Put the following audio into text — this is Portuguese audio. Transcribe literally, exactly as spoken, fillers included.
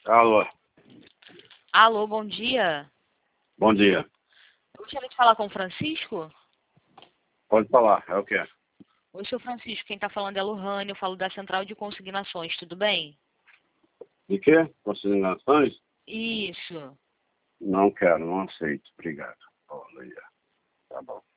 Alô. Alô, bom dia. Bom dia. Eu gostaria de falar com o Francisco. Pode falar, é o quê? Oi, seu Francisco, quem está falando é a Lohane, eu falo da Central de Consignações, tudo bem? De quê? Consignações? Isso. Não quero, não aceito. Obrigado. Olha, tá bom.